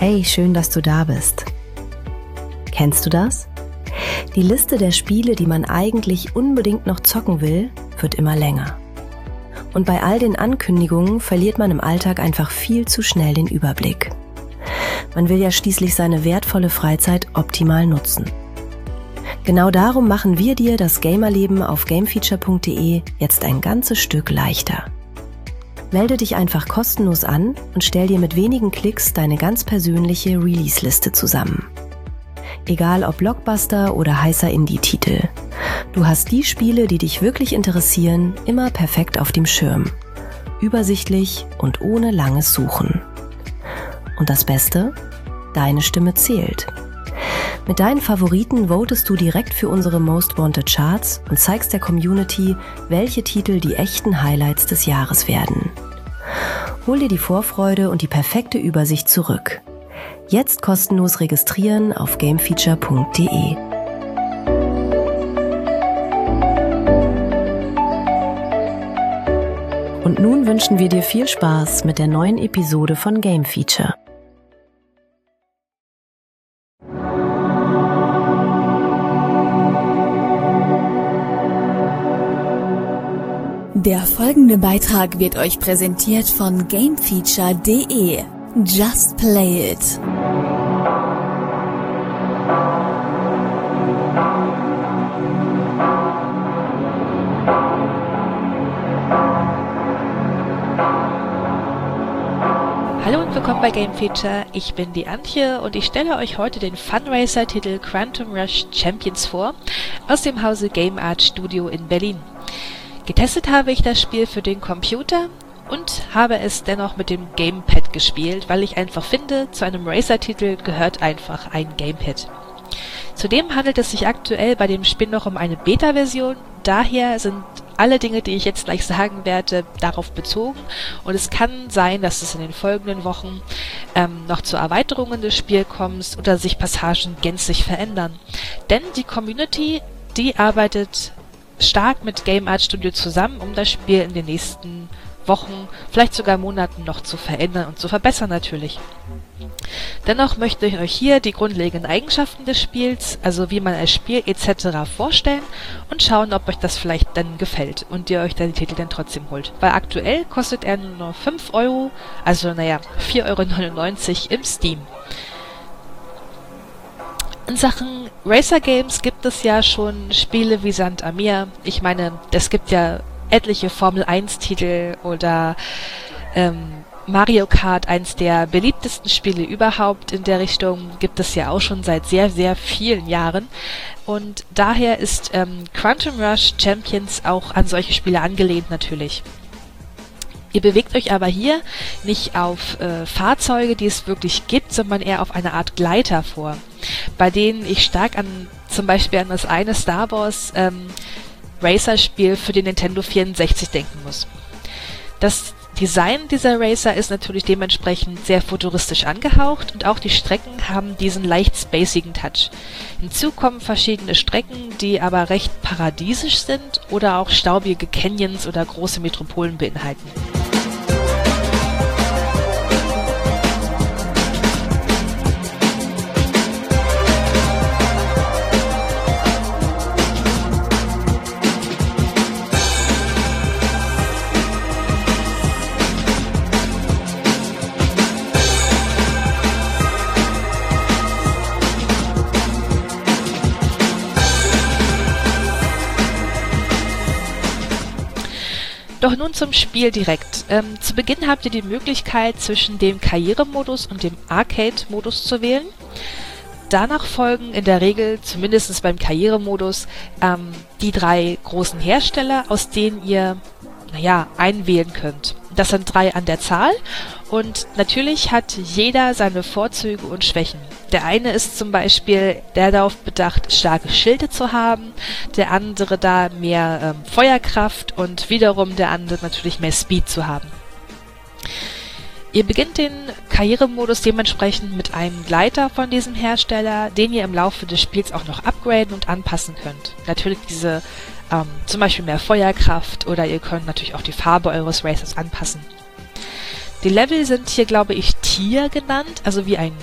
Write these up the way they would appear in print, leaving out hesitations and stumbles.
Hey, schön, dass du da bist. Kennst du das? Die Liste der Spiele, die man eigentlich unbedingt noch zocken will, wird immer länger. Und bei all den Ankündigungen verliert man im Alltag einfach viel zu schnell den Überblick. Man will ja schließlich seine wertvolle Freizeit optimal nutzen. Genau darum machen wir dir das Gamerleben auf gamefeature.de jetzt ein ganzes Stück leichter. Melde dich einfach kostenlos an und stell dir mit wenigen Klicks deine ganz persönliche Release-Liste zusammen. Egal ob Blockbuster oder heißer Indie-Titel. Du hast die Spiele, die dich wirklich interessieren, immer perfekt auf dem Schirm. Übersichtlich und ohne langes Suchen. Und das Beste? Deine Stimme zählt. Mit deinen Favoriten votest du direkt für unsere Most Wanted Charts und zeigst der Community, welche Titel die echten Highlights des Jahres werden. Hol dir die Vorfreude und die perfekte Übersicht zurück. Jetzt kostenlos registrieren auf gamefeature.de. Und nun wünschen wir dir viel Spaß mit der neuen Episode von Game Feature. Der folgende Beitrag wird euch präsentiert von gamefeature.de. Just play it! Hallo und willkommen bei Game Feature. Ich bin die Antje und ich stelle euch heute den Funracer-Titel Quantum Rush Champions vor, aus dem Hause Game Art Studio in Berlin. Getestet habe ich das Spiel für den Computer und habe es dennoch mit dem Gamepad gespielt, weil ich einfach finde, zu einem Racer-Titel gehört einfach ein Gamepad. Zudem handelt es sich aktuell bei dem Spiel noch um eine Beta-Version, daher sind alle Dinge, die ich jetzt gleich sagen werde, darauf bezogen und es kann sein, dass es in den folgenden Wochen noch zu Erweiterungen des Spiels kommt oder sich Passagen gänzlich verändern. Denn die Community, die arbeitet stark mit Game Art Studio zusammen, um das Spiel in den nächsten Wochen, vielleicht sogar Monaten noch zu verändern und zu verbessern natürlich. Dennoch möchte ich euch hier die grundlegenden Eigenschaften des Spiels, also wie man es spielt etc. vorstellen und schauen, ob euch das vielleicht dann gefällt und ihr euch dann die Titel dann trotzdem holt. Weil aktuell kostet er nur 5 Euro, also 4,99 € im Steam. In Sachen Racer Games gibt es ja schon Spiele wie Sand am Meer. Ich meine, es gibt ja etliche Formel 1 Titel oder Mario Kart, eins der beliebtesten Spiele überhaupt in der Richtung, gibt es ja auch schon seit sehr, sehr vielen Jahren. Und daher ist Quantum Rush Champions auch an solche Spiele angelehnt natürlich. Ihr bewegt euch aber hier nicht auf Fahrzeuge, die es wirklich gibt, sondern eher auf eine Art Gleiter vor, bei denen ich stark zum Beispiel an das eine Star Wars Racer-Spiel für den Nintendo 64 denken muss. Das Design dieser Racer ist natürlich dementsprechend sehr futuristisch angehaucht und auch die Strecken haben diesen leicht spacigen Touch. Hinzu kommen verschiedene Strecken, die aber recht paradiesisch sind oder auch staubige Canyons oder große Metropolen beinhalten. Doch nun zum Spiel direkt. Zu Beginn habt ihr die Möglichkeit, zwischen dem Karrieremodus und dem Arcade-Modus zu wählen. Danach folgen in der Regel, zumindest beim Karrieremodus, die 3 großen Hersteller, aus denen ihr einwählen könnt. Das sind 3 an der Zahl und natürlich hat jeder seine Vorzüge und Schwächen. Der eine ist zum Beispiel darauf bedacht, starke Schilde zu haben, der andere da mehr Feuerkraft und wiederum der andere natürlich mehr Speed zu haben. Ihr beginnt den Karrieremodus dementsprechend mit einem Gleiter von diesem Hersteller, den ihr im Laufe des Spiels auch noch upgraden und anpassen könnt. Natürlich diese zum Beispiel mehr Feuerkraft oder ihr könnt natürlich auch die Farbe eures Racers anpassen. Die Level sind hier, glaube ich, Tier genannt, also wie ein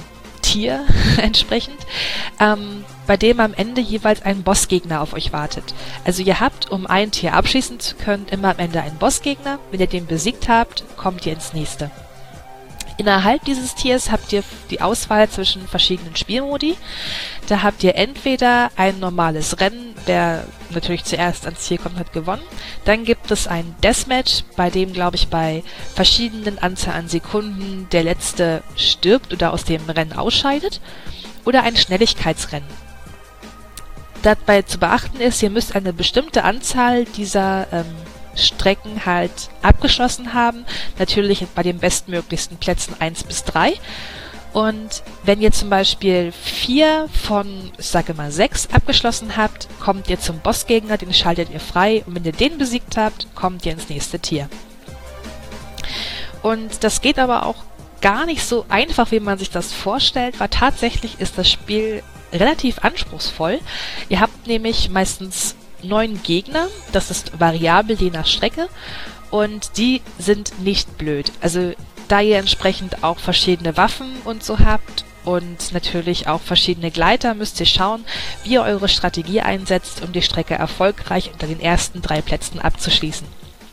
Tier entsprechend, bei dem am Ende jeweils ein Bossgegner auf euch wartet. Also ihr habt, um ein Tier abschließen zu können, immer am Ende einen Bossgegner. Wenn ihr den besiegt habt, kommt ihr ins nächste. Innerhalb dieses Tiers habt ihr die Auswahl zwischen verschiedenen Spielmodi. Da habt ihr entweder ein normales Rennen, wer natürlich zuerst ans Ziel kommt, hat gewonnen. Dann gibt es ein Deathmatch, bei dem, glaube ich, bei verschiedenen Anzahl an Sekunden der Letzte stirbt oder aus dem Rennen ausscheidet. Oder ein Schnelligkeitsrennen. Dabei zu beachten ist, ihr müsst eine bestimmte Anzahl dieser Strecken halt abgeschlossen haben. Natürlich bei den bestmöglichsten Plätzen 1 bis 3. Und wenn ihr zum Beispiel 4 von, ich sage mal 6 abgeschlossen habt, kommt ihr zum Bossgegner, den schaltet ihr frei. Und wenn ihr den besiegt habt, kommt ihr ins nächste Tier. Und das geht aber auch gar nicht so einfach, wie man sich das vorstellt, weil tatsächlich ist das Spiel relativ anspruchsvoll. Ihr habt nämlich meistens 9 Gegner, das ist variabel je nach Strecke, und die sind nicht blöd. Also da ihr entsprechend auch verschiedene Waffen und so habt und natürlich auch verschiedene Gleiter, müsst ihr schauen, wie ihr eure Strategie einsetzt, um die Strecke erfolgreich unter den ersten 3 Plätzen abzuschließen.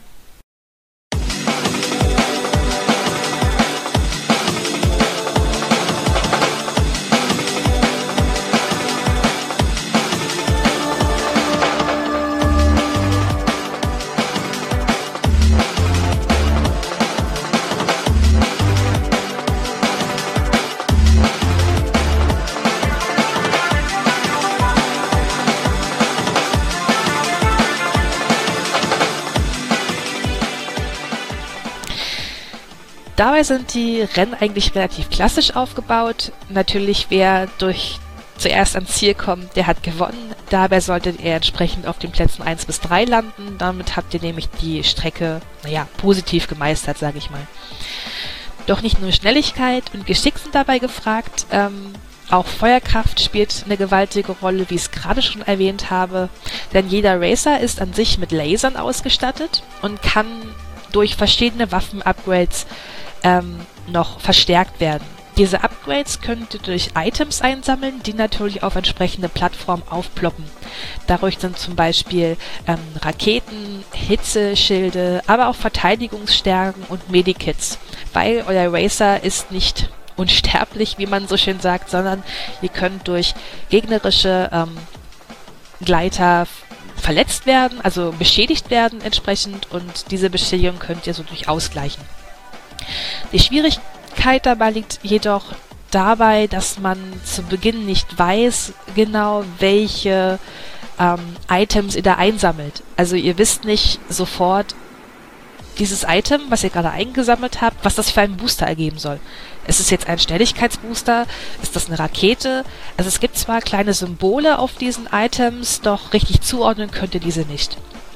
Dabei sind die Rennen eigentlich relativ klassisch aufgebaut. Natürlich, wer zuerst ans Ziel kommt, der hat gewonnen. Dabei solltet ihr entsprechend auf den Plätzen 1 bis 3 landen. Damit habt ihr nämlich die Strecke, positiv gemeistert, sage ich mal. Doch nicht nur Schnelligkeit und Geschick sind dabei gefragt. Auch Feuerkraft spielt eine gewaltige Rolle, wie ich es gerade schon erwähnt habe. Denn jeder Racer ist an sich mit Lasern ausgestattet und kann durch verschiedene Waffen-Upgrades noch verstärkt werden. Diese Upgrades könnt ihr durch Items einsammeln, die natürlich auf entsprechende Plattformen aufploppen. Dadurch sind zum Beispiel Raketen, Hitzeschilde, aber auch Verteidigungsstärken und Medikits, weil euer Racer ist nicht unsterblich, wie man so schön sagt, sondern ihr könnt durch gegnerische Gleiter verletzt werden, also beschädigt werden entsprechend, und diese Beschädigung könnt ihr so durch ausgleichen. Die Schwierigkeit dabei liegt jedoch dabei, dass man zu Beginn nicht weiß genau, welche Items ihr da einsammelt. Also ihr wisst nicht sofort, dieses Item, was ihr gerade eingesammelt habt, was das für einen Booster ergeben soll. Ist es jetzt ein Schnelligkeitsbooster? Ist das eine Rakete? Also es gibt zwar kleine Symbole auf diesen Items, doch richtig zuordnen könnt ihr diese nicht.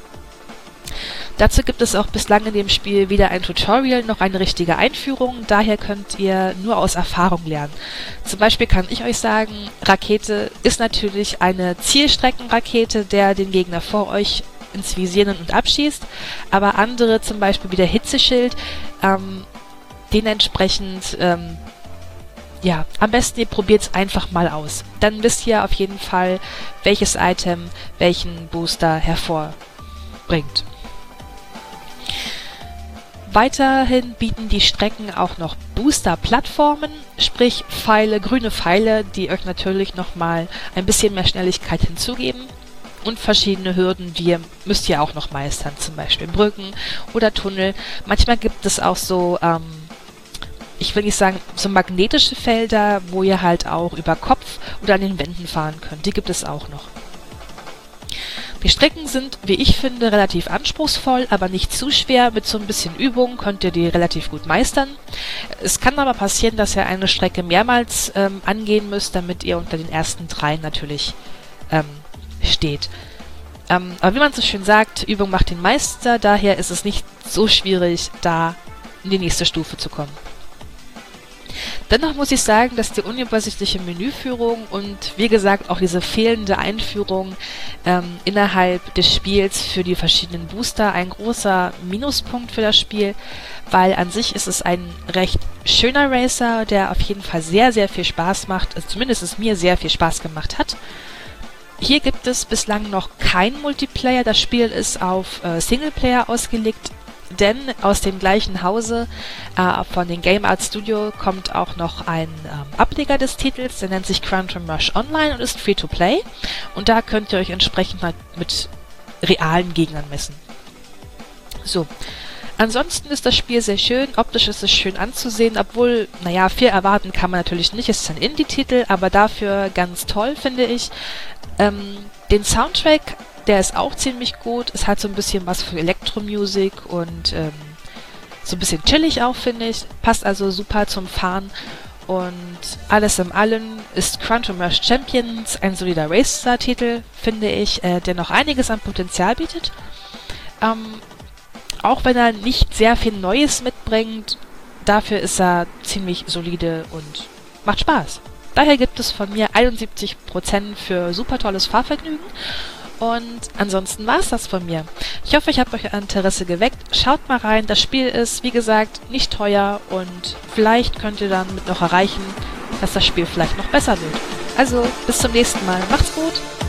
Dazu gibt es auch bislang in dem Spiel weder ein Tutorial noch eine richtige Einführung, daher könnt ihr nur aus Erfahrung lernen. Zum Beispiel kann ich euch sagen, Rakete ist natürlich eine Zielstreckenrakete, der den Gegner vor euch ins Visier nimmt und abschießt, aber andere, zum Beispiel wie der Hitzeschild, den entsprechend, am besten ihr probiert es einfach mal aus. Dann wisst ihr auf jeden Fall, welches Item welchen Booster hervorbringt. Weiterhin bieten die Strecken auch noch Booster-Plattformen, sprich grüne Pfeile, die euch natürlich nochmal ein bisschen mehr Schnelligkeit hinzugeben. Und verschiedene Hürden, müsst ihr auch noch meistern, zum Beispiel Brücken oder Tunnel. Manchmal gibt es auch so, ich will nicht sagen, so magnetische Felder, wo ihr halt auch über Kopf oder an den Wänden fahren könnt. Die gibt es auch noch. Die Strecken sind, wie ich finde, relativ anspruchsvoll, aber nicht zu schwer. Mit so ein bisschen Übung könnt ihr die relativ gut meistern. Es kann aber passieren, dass ihr eine Strecke mehrmals angehen müsst, damit ihr unter den ersten 3 natürlich steht. Aber wie man so schön sagt, Übung macht den Meister, daher ist es nicht so schwierig, da in die nächste Stufe zu kommen. Dennoch muss ich sagen, dass die unübersichtliche Menüführung und wie gesagt auch diese fehlende Einführung innerhalb des Spiels für die verschiedenen Booster ein großer Minuspunkt für das Spiel, weil an sich ist es ein recht schöner Racer, der auf jeden Fall sehr, sehr viel Spaß macht, also zumindest es mir sehr viel Spaß gemacht hat. Hier gibt es bislang noch kein Multiplayer, das Spiel ist auf Singleplayer ausgelegt, denn aus dem gleichen Hause von den Game Art Studio kommt auch noch ein Ableger des Titels, der nennt sich Quantum Rush Online und ist Free-to-Play und da könnt ihr euch entsprechend mal mit realen Gegnern messen. So. Ansonsten ist das Spiel sehr schön, optisch ist es schön anzusehen, obwohl, naja, viel erwarten kann man natürlich nicht, es ist ein Indie-Titel, aber dafür ganz toll, finde ich. Den Soundtrack, der ist auch ziemlich gut, es hat so ein bisschen was für Elektromusik und so ein bisschen chillig auch, finde ich, passt also super zum Fahren und alles in allem ist Quantum Rush Champions ein solider Racer-Titel, finde ich, der noch einiges an Potenzial bietet. Auch wenn er nicht sehr viel Neues mitbringt, dafür ist er ziemlich solide und macht Spaß. Daher gibt es von mir 71% für super tolles Fahrvergnügen. Und ansonsten war es das von mir. Ich hoffe, ich habe euch Interesse geweckt. Schaut mal rein. Das Spiel ist, wie gesagt, nicht teuer und vielleicht könnt ihr damit noch erreichen, dass das Spiel vielleicht noch besser wird. Also, bis zum nächsten Mal. Macht's gut!